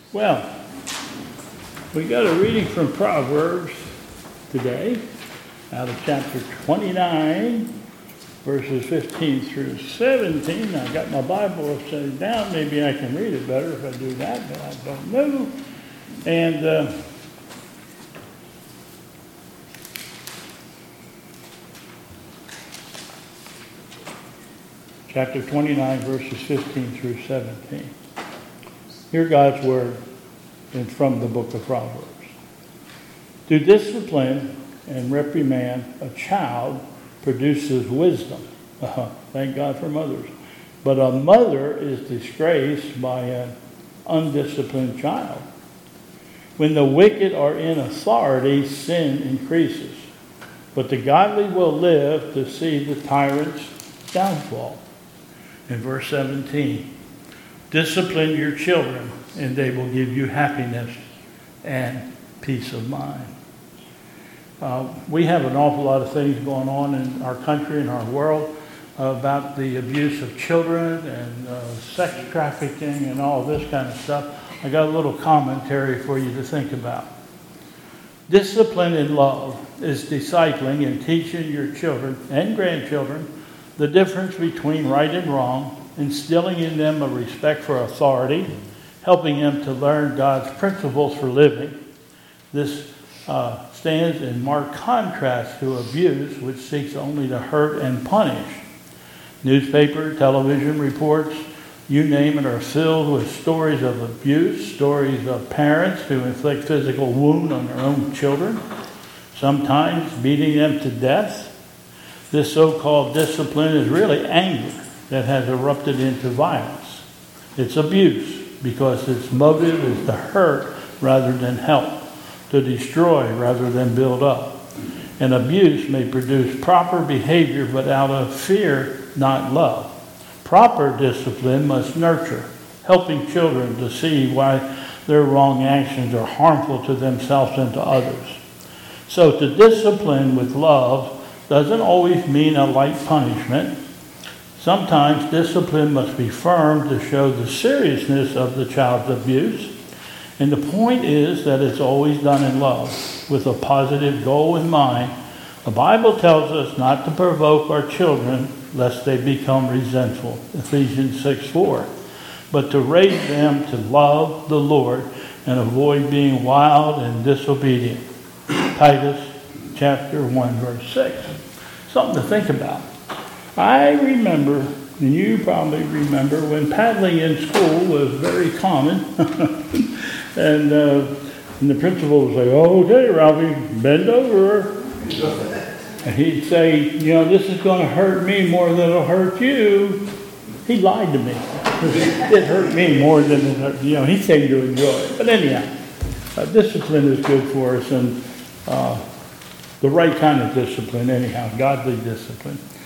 Well, we got a reading from Proverbs today out of chapter 29, verses 15 through 17. I got my Bible upside down. Maybe I can read it better if I do that, but I don't know. And chapter 29, verses 15 through 17. Hear God's word from the book of Proverbs. To discipline and reprimand a child produces wisdom. Thank God for mothers. But a mother is disgraced by an undisciplined child. When the wicked are in authority, sin increases. But the godly will live to see the tyrant's downfall. In verse 17, discipline your children, and they will give you happiness and peace of mind. We have an awful lot of things going on in our country and our world about the abuse of children and sex trafficking and all this kind of stuff. I got a little commentary for you to think about. Discipline in love is discipling and teaching your children and grandchildren the difference between right and wrong, instilling in them a respect for authority, helping them to learn God's principles for living. This stands in marked contrast to abuse, which seeks only to hurt and punish. Newspaper, television reports, you name it, are filled with stories of abuse, stories of parents who inflict physical wound on their own children, sometimes beating them to death. This so-called discipline is really anger that has erupted into violence. It's abuse because its motive is to hurt rather than help, to destroy rather than build up. And abuse may produce proper behavior, but out of fear, not love. Proper discipline must nurture, helping children to see why their wrong actions are harmful to themselves and to others. So to discipline with love doesn't always mean a light punishment. Sometimes discipline must be firm to show the seriousness of the child's abuse. And the point is that it's always done in love, with a positive goal in mind. The Bible tells us not to provoke our children lest they become resentful, Ephesians 6:4, but to raise them to love the Lord and avoid being wild and disobedient, Titus chapter 1, verse 6. Something to think about. I remember, and you probably remember, when paddling in school was very common. and the principal would say, "Oh, okay, Ralphie, bend over." And he'd say, "This is going to hurt me more than it'll hurt you." He lied to me. It hurt me more than it hurt, he seemed to enjoy it. But anyhow, discipline is good for us, and the right kind of discipline anyhow, godly discipline.